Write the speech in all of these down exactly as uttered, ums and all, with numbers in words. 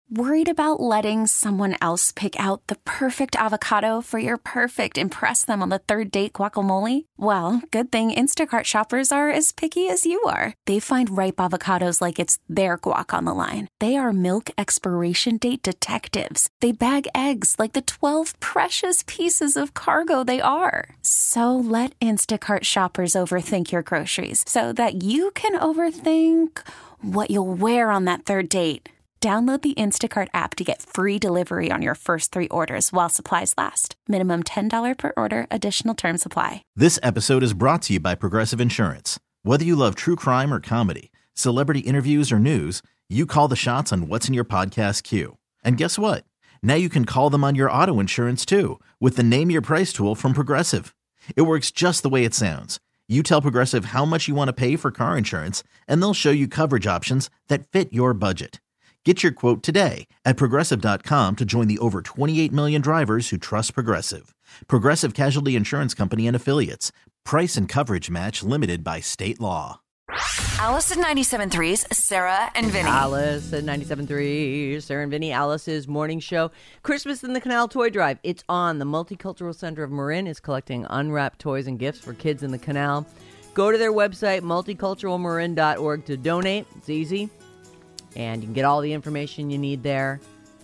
Worried about letting someone else pick out the perfect avocado for your perfect impress them on the third date guacamole? Well, good thing Instacart shoppers are as picky as you are. They find ripe avocados like it's their guac on the line. They are milk expiration date detectives. They bag eggs like the twelve precious pieces of cargo they are. So let Instacart shoppers overthink your groceries so that you can overthink what you'll wear on that third date. Download the Instacart app to get free delivery on your first three orders while supplies last. Minimum ten dollars per order. Additional terms apply. This episode is brought to you by Progressive Insurance. Whether you love true crime or comedy, celebrity interviews or news, you call the shots on what's in your podcast queue. And guess what? Now you can call them on your auto insurance too with the Name Your Price tool from Progressive. It works just the way it sounds. You tell Progressive how much you want to pay for car insurance, and they'll show you coverage options that fit your budget. Get your quote today at Progressive dot com to join the over twenty-eight million drivers who trust Progressive. Progressive Casualty Insurance Company and Affiliates. Price and coverage match limited by state law. Alice at ninety-seven point three's Sarah and Vinny. Alice at ninety-seven point three, Sarah and Vinny, Alice's morning show. Christmas in the Canal Toy Drive. It's on. The Multicultural Center of Marin is collecting unwrapped toys and gifts for kids in the canal. Go to their website, multicultural marin dot org, to donate. It's easy. And you can get all the information you need there.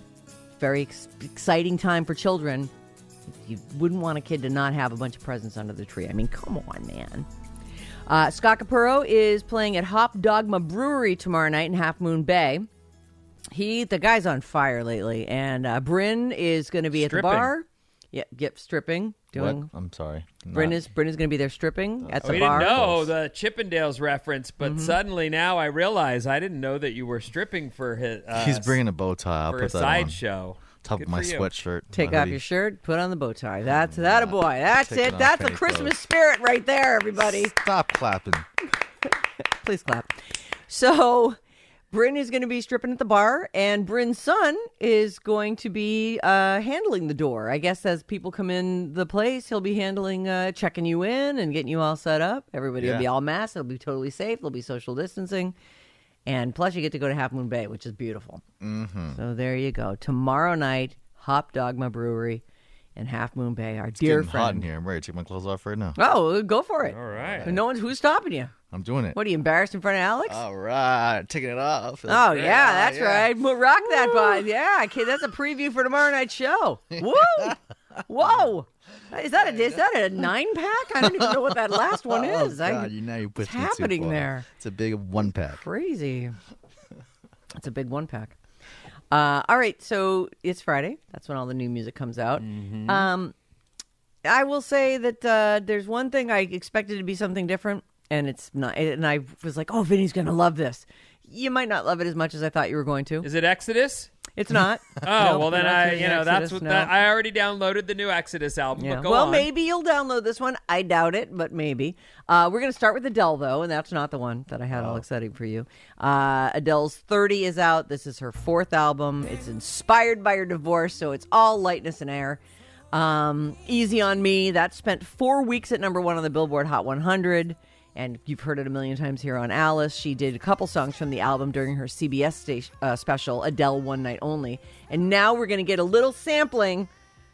Very ex- exciting time for children. You wouldn't want a kid to not have a bunch of presents under the tree. I mean, come on, man. Uh, Scott Capurro is playing at Hop Dogma Brewery tomorrow night in Half Moon Bay. He, the guy's on fire lately. And uh, Bryn is going to be stripping. At the bar. Yeah, get stripping. Doing. What? I'm sorry. Bryn is, Bryn is going to be there stripping at oh, the we bar. We didn't know the Chippendales reference, but mm-hmm. suddenly now I realize I didn't know that you were stripping for his. Uh, He's bringing a bow tie. I'll for put a that sideshow. Top Good of my for you. sweatshirt. Take my off hoodie. your shirt, put on the bow tie. That's that a boy. That's Take it. it That's the off, Christmas clothes. spirit right there, everybody. Stop clapping. Please clap. So, Bryn is going to be stripping at the bar, and Bryn's son is going to be uh, handling the door. I guess as people come in the place, he'll be handling, uh, checking you in and getting you all set up. Everybody Yeah. will be all masked. It'll be totally safe. There'll be social distancing. And plus, you get to go to Half Moon Bay, which is beautiful. Mm-hmm. So there you go. Tomorrow night, Hop Dogma Brewery in Half Moon Bay. Our It's dear getting friend. hot in here. I'm ready to take my clothes off right now. Oh, go for it. All right. No one's who's stopping you. I'm doing it. What are you, embarrassed in front of Alex? All right. Taking it off. Oh, Feels yeah, great. that's Yeah. right. We'll rock that bud. Yeah, okay, that's a preview for tomorrow night's show. Woo! Whoa! Is that a is that a nine pack? I don't even know what that last one Oh, is. I- God, you know you what's pushed me too happening far. there? It's a big one pack. Crazy. It's a big one pack. Uh, all right, so it's Friday. That's when all the new music comes out. Mm-hmm. Um, I will say that uh, there's one thing I expected to be something different, and it's not. And I was like, "Oh, Vinny's going to love this." You might not love it as much as I thought you were going to. Is it Exodus? It's not. Oh, No, well, then you're not I, doing you know, Exodus, that's what no. that, I already downloaded the new Exodus album. Yeah. But go well, on. maybe you'll download this one. I doubt it, but maybe. Uh, we're going to start with Adele, though, and that's not the one that I had all exciting for you. Uh, Adele's thirty is out. This is her fourth album. It's inspired by her divorce, so it's all lightness and air. Um, Easy on Me, that spent four weeks at number one on the Billboard Hot one hundred. And you've heard it a million times here on Alice. She did a couple songs from the album during her C B S station, uh, special, Adele One Night Only. And now we're going to get a little sampling,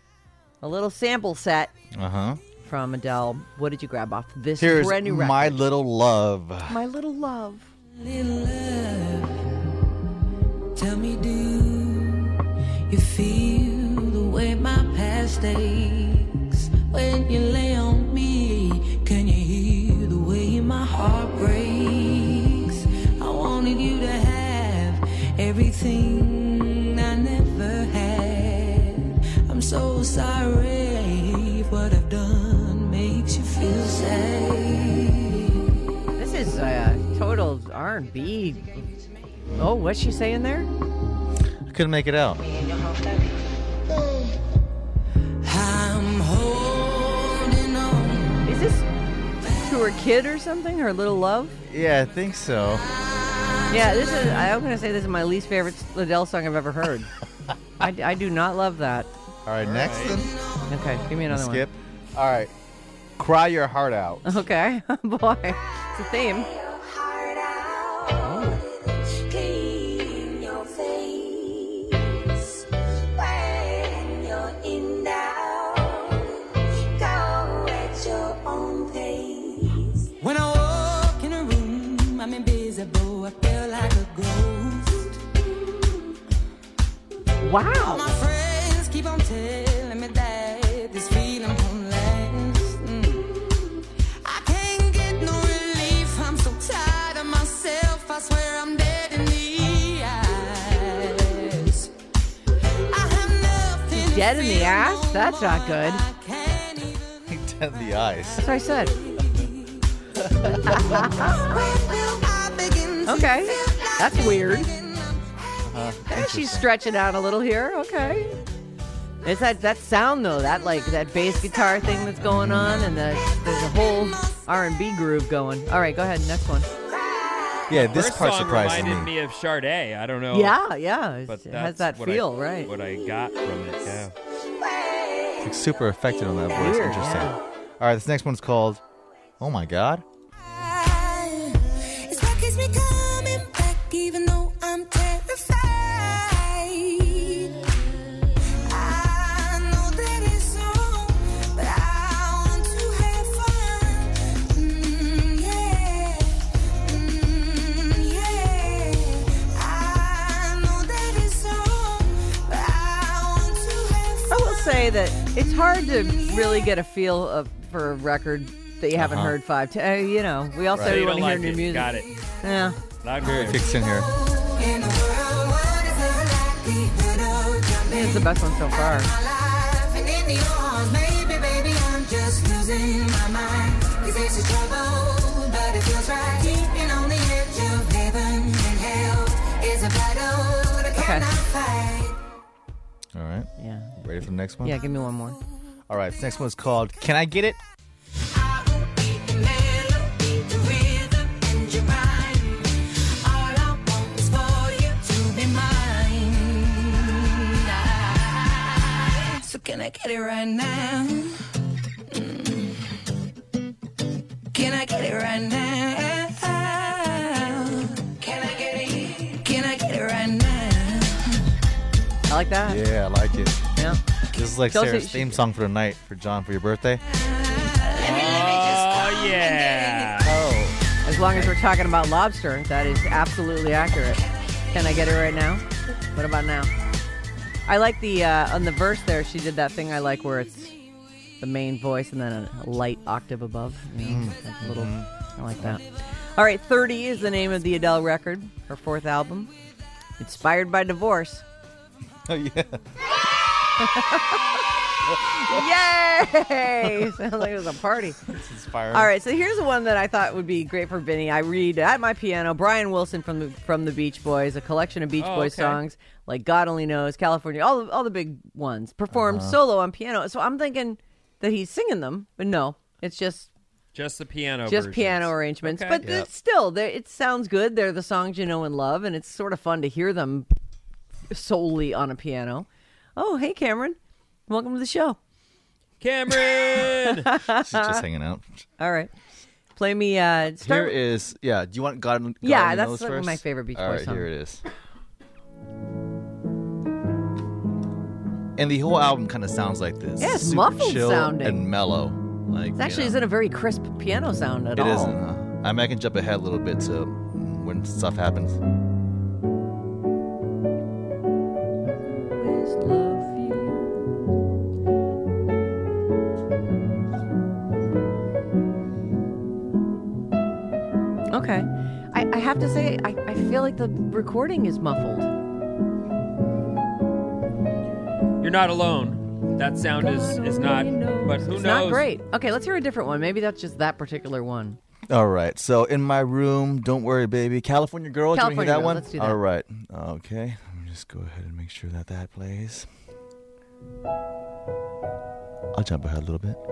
a little sample set Uh-huh. from Adele. What did you grab off this Here's brand new record? My Little Love. My Little Love. Little love, tell me, do you feel the way my past aches when you lay on me? Can you hear the way my heart breaks? I wanted you to have everything I never had. I'm so sorry if what I've done makes you feel sad. This is uh, total R and B. Oh, what's she saying there? I couldn't make it out. I'm holding on. Is this to her kid or something? Her little love? Yeah, I think so. Yeah, this is. I'm going to say this is my least favorite Adele song I've ever heard. I, I do not love that. All right, next then. Okay, give me another Skip. All right. Cry Your Heart Out. one. Okay. Boy, it's a theme. Clean your face. invisible. I feel like a ghost. Wow. My friends keep on telling me that this feeling won't last. Mm. I can't get no relief. I'm so tired of myself. I swear I'm dead in the eyes. I have nothing. Dead in the ass? That's not good. I can't even. Dead in the eyes. That's what I said. When will I begin to Okay. feel like That's weird. Uh, Eh, She's stretching out a little here. Okay. It's that, that sound, though. That, like, that bass guitar thing that's going on. And the, there's a whole R and B groove going. All right, go ahead. Next one. Yeah, this First part song surprises reminded me. me of Sade. I don't know. Yeah, yeah. It's- But it that's has that what feel, I, right? What I got from it. Yeah. It's like super affected on that voice. Weird, Interesting. yeah. All right, this next one's called Oh My God. It's what keeps me coming back, even though I'm terrified. I know that it's wrong, but I want to have fun. Mm, yeah, mm, yeah. I know that it's wrong, but I want to have I fun. will say that it's hard to really get a feel of for a record that you haven't Uh-huh. heard five times. Uh, you know, we all Right. say So we you want don't to hear like new it. music. Got it. Yeah. Loud and It clear. kicks in here. In the world, what is it like the hood of I think it's the best one so far. my life and in your arms, maybe, baby, I'm just losing my mind. 'Cause it's a struggle, but it feels right. Keeping on the edge of heaven and hell is a battle that I cannot fight. All right. Yeah. Ready for the next one? Yeah, give me one more. All right, this next one's called Can I Get It? I won't be the melody, the rhythm, and your rhyme. All I want is for you to be mine. I- So can I get it right now? Mm. Can I get it right now? Can I get it? Can I get it right now? I like that. Yeah, I like it. Yeah. This is like Chelsea, Sarah's she- theme song for the night for John for your birthday. Oh, yeah. Oh. As long as we're talking about lobster, that is absolutely accurate. Can I get it right now? What about now? I like the, uh, on the verse there, she did that thing I like where it's the main voice and then a light octave above. You know, like a little, I like that. All right, thirty is the name of the Adele record, her fourth album. Inspired by divorce. Oh, yeah. Yay! Sounds like it was a party. It's inspiring. All right, so here's the one that I thought would be great for Vinny. I read at my piano Brian Wilson from the from the Beach Boys, a collection of Beach Oh, Boys okay. songs like God Only Knows, California, all the, all the big ones, performed solo on piano. So I'm thinking that he's singing them, but no, it's just Just the piano just versions. piano arrangements. Okay. But Yep. it's still, they're- it sounds good. They're the songs you know and love, and it's sort of fun to hear them solely on a piano. Oh, hey, Cameron. Welcome to the show. Cameron! She's just hanging out. All right. Play me. Uh, start, Here is, yeah, do you want God, God Yeah, Only that's Knows like first? my favorite Beach All Boys right, song. here it is. And the whole album kind of sounds like this. Yeah, it's Super muffled chill sounding. and mellow. Like, It actually you know, isn't a very crisp piano sound at It all. isn't. Uh, I mean, I can jump ahead a little bit to when stuff happens. Okay. I, I have to say, I, I feel like the recording is muffled. You're not alone. That sound is, is not, but who It's knows? not great. Okay, let's hear a different one. Maybe that's just that particular one. All right. So, In My Room, Don't Worry, Baby. California Girl. Do you California want to hear that Girl, one? let's do that. All right. Okay. Let me just go ahead and make sure that that plays. I'll jump ahead a little bit.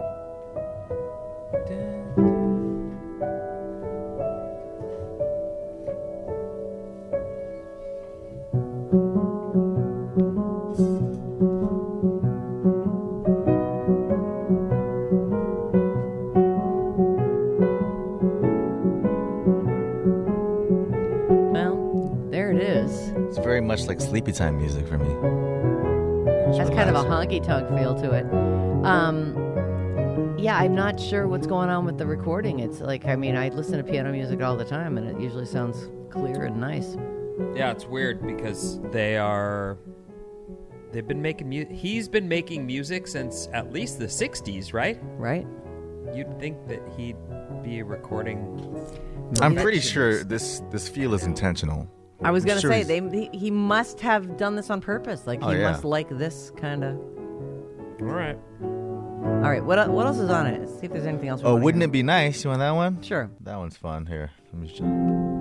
Well, there it is. It's very much like sleepy time music for me. Just Has kind of a relax. honky tonk feel to it. Um, Yeah, I'm not sure what's going on with the recording. It's like, I mean, I listen to piano music all the time, and it usually sounds clear and nice. Yeah, it's weird because they are... They've been making mu- He's been making music since at least the sixties, right? Right? You'd think that he'd be recording... I'm pretty sure this this feel is intentional. I was I'm going to sure say, he's- they he, he must have done this on purpose. Like, he Oh, yeah. must like this kind of... All right. All right, what el- what else is on it? Let's see if there's anything else. we Oh, wanna wouldn't hear. it be nice? You want that one? Sure. That one's fun. Here, let me show.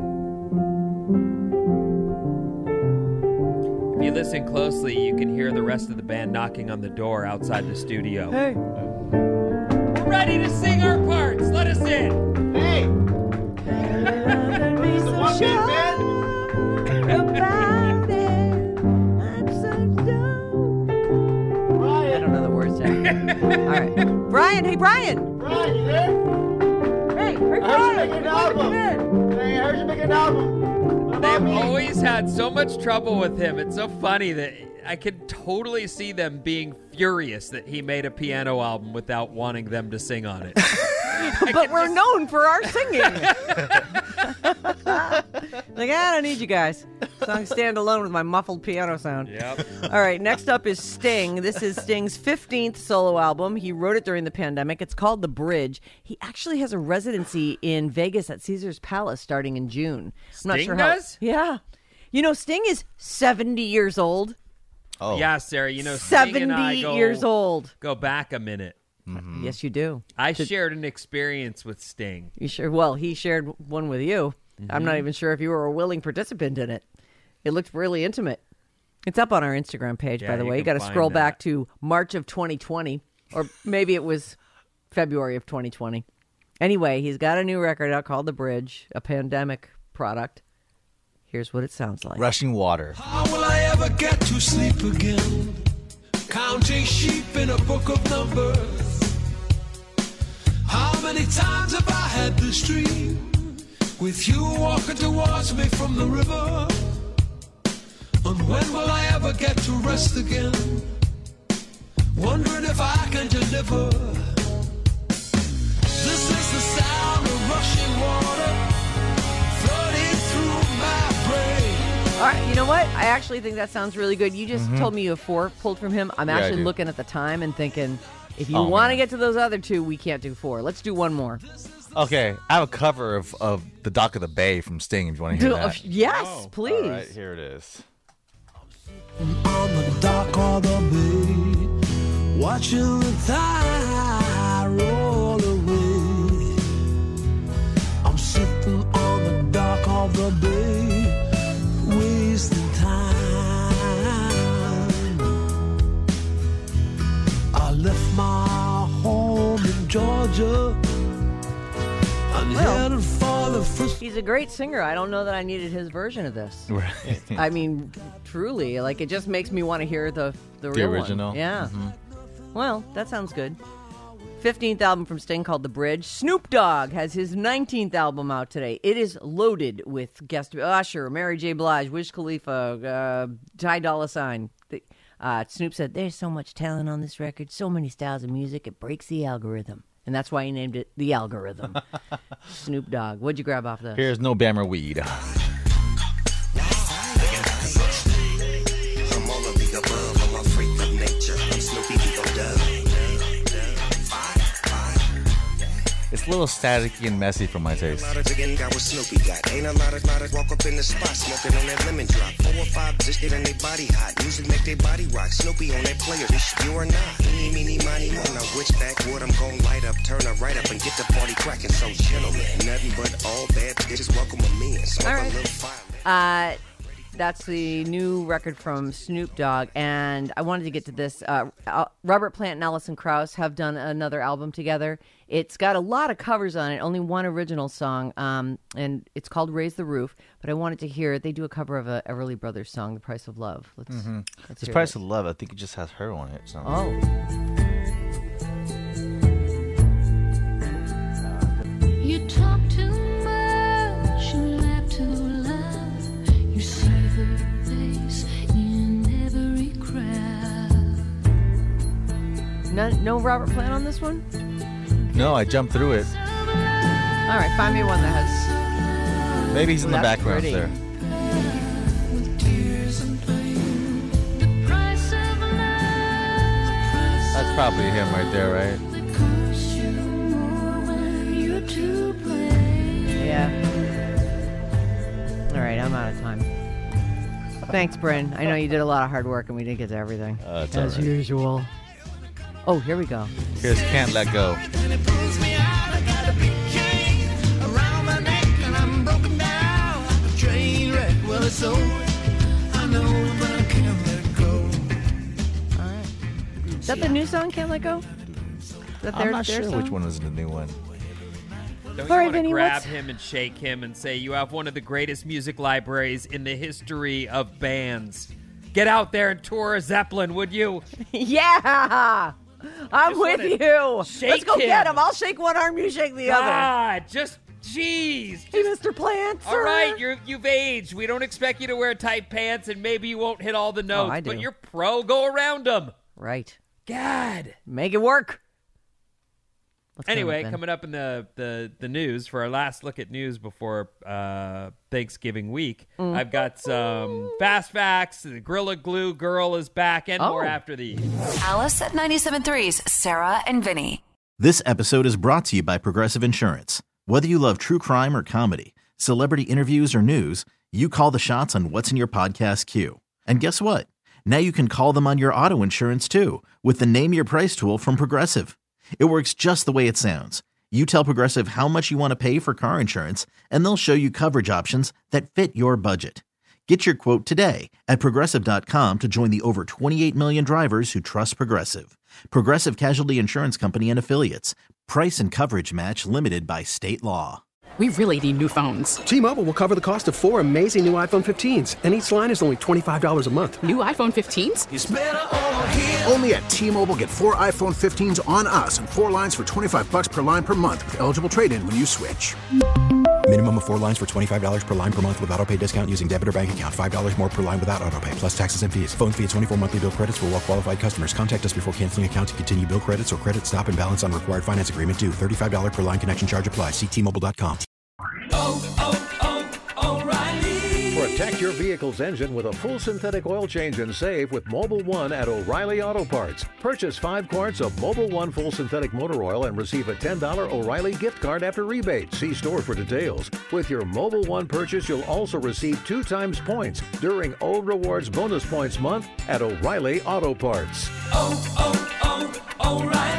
If you listen closely, you can hear the rest of the band knocking on the door outside the studio. Hey. We're ready to sing our parts. Let us in. Hey, The one man band. about it. I'm so dumb. I don't know the words yet. All right. Brian, hey, Brian. Brian, you there? Hey, hey, I heard you Brian. making an album. Hey, I heard you making an album. What about They've me? always had so much trouble with him. It's so funny that I could totally see them being furious that he made a piano album without wanting them to sing on it. But we're known for our singing. Like, I don't need you guys. So I can stand alone with my muffled piano sound. Yep. All right, next up is Sting. This is Sting's fifteenth solo album. He wrote it during the pandemic. It's called The Bridge. He actually has a residency in Vegas at Caesar's Palace starting in June. I'm not Sting sure does? how. Yeah. You know, Sting is seventy years old. Oh, Yeah, Sarah, you know, Sting and I seventy go, years old. go back a minute. Yes, you do. I shared an experience with Sting. You sure? Well, he shared one with you. I'm not even sure if you were a willing participant in it. It looked really intimate. It's up on our Instagram page, Yeah, by the you way. You can got to find scroll that. back to March of twenty twenty, or maybe it was February of twenty twenty. Anyway, he's got a new record out called The Bridge, a pandemic product. Here's what it sounds like. rushing water. How will I ever get to sleep again? Counting sheep in a book of numbers. How many times have I had this dream? With you walking towards me from the river. And when will I ever get to rest again? Wondering if I can deliver. This is the sound of rushing water flooding through my brain. All right, you know what? I actually think that sounds really good. You just told me you have four pulled from him. I'm Yeah, I actually do. looking at the time and thinking, if you Oh, want to man. get to those other two, we can't do four. Let's do one more. Okay, I have a cover of, of The Dock of the Bay from Sting if you want to hear that. Yes, Oh. please. All right, here it is. On the dock of the bay, watching the tide roll away. I'm sitting on the dock of the bay, wasting time. I left my home in Georgia and Well, headed for the first. He's a great singer. I don't know that I needed his version of this. Right. I mean, truly, like, it just makes me want to hear the the, The real original? one. Yeah. Well, that sounds good. fifteenth album from Sting called The Bridge. Snoop Dogg has his nineteenth album out today. It is loaded with guest Usher, Mary J. Blige, Wiz Khalifa, uh, Ty Dolla $ign. The- Uh, Snoop said, "There's so much talent on this record, so many styles of music, it breaks the algorithm." And that's why he named it The Algorithm. Snoop Dogg. What'd you grab off this? Here's No Bammer Weed. I'm all of the above, I'm a freak of nature. I'm Snoopy Digo Dub. It's a little staticky and messy for my taste. A lot of jigging got what Snoopy got. Ain't a lot of lot of walk up in the spot, smoking on that lemon drop. Four or five just getting their body hot. Music make their body rock. Snoopy on that player, ish, you or not. Eeny, meeny, miny, mo. Now which backwood I'm gon' light up, turn her right up and get the party cracking. So gentlemen, nothing but all bad bitches welcome with me and smoke All a right. little fire. Uh, that's the new record from Snoop Dogg, and I wanted to get to this. Uh, uh, Robert Plant and Alison Krauss have done another album together. It's got a lot of covers on it, only one original song, um, and it's called "Raise the Roof." But I wanted to hear it. They do a cover of a Everly Brothers song, "The Price of Love." Let's, let's This hear Price that. of Love, I think it just has her on it. So. Oh, You talk too much, you laugh too loud. You see her face in every crowd. no, no Robert Plant on this one. No, I jumped through it. All right, find me one that has. Maybe he's in the That's background pretty. there. That's probably him right there, right? Yeah. All right, I'm out of time. Thanks, Bryn. I know you did a lot of hard work and we didn't get to everything. Uh, it's As all right. usual. Oh, here we go. Here's Can't Let Go. Is that the new song, Can't Let Go? Is that I'm their, not their sure song? which one is the new one. Don't you All right, want to Vinny, grab what's- him and shake him and say, you have one of the greatest music libraries in the history of bands. Get out there and tour a Zeppelin, would you? Yeah! I'm Just with wanna you. Let's shake go get him. him. I'll shake one arm, you shake the other. God, just, jeez. Hey, Mister Plant, All sir. right, you're, you've aged. We don't expect you to wear tight pants, and maybe you won't hit all the notes, Oh, I do. but you're pro. Go around them. Right. God. Make it work. Let's go, Anyway, Ben. coming up in the, the, the news for our last look at news before uh, Thanksgiving week, Mm. I've got some fast facts. The Gorilla Glue Girl is back, and more Oh. after these. Alice at ninety-seven point three's Sarah and Vinny. This episode is brought to you by Progressive Insurance. Whether you love true crime or comedy, celebrity interviews or news, you call the shots on what's in your podcast queue. And guess what? Now you can call them on your auto insurance too with the Name Your Price tool from Progressive. It works just the way it sounds. You tell Progressive how much you want to pay for car insurance, and they'll show you coverage options that fit your budget. Get your quote today at Progressive dot com to join the over twenty-eight million drivers who trust Progressive. Progressive Casualty Insurance Company and Affiliates. Price and coverage match limited by state law. We really need new phones. T-Mobile will cover the cost of four amazing new iPhone fifteens, and each line is only twenty-five dollars a month. New iPhone fifteens? Only at T-Mobile, get four iPhone fifteens on us and four lines for twenty-five bucks per line per month with eligible trade-in when you switch. Minimum of four lines for twenty-five dollars per line per month with autopay discount using debit or bank account. five dollars more per line without autopay, plus taxes and fees. Phone fee at twenty-four monthly bill credits for well-qualified customers. Contact us before canceling account to continue bill credits or credit stop and balance on required finance agreement due. thirty-five dollars per line connection charge applies. See T Mobile dot com. Protect your vehicle's engine with a full synthetic oil change and save with Mobile One at O'Reilly Auto Parts. Purchase five quarts of Mobile One full synthetic motor oil and receive a ten dollars O'Reilly gift card after rebate. See store for details. With your Mobile One purchase, you'll also receive two times points during O Rewards Bonus Points Month at O'Reilly Auto Parts. Oh, oh, oh, O'Reilly.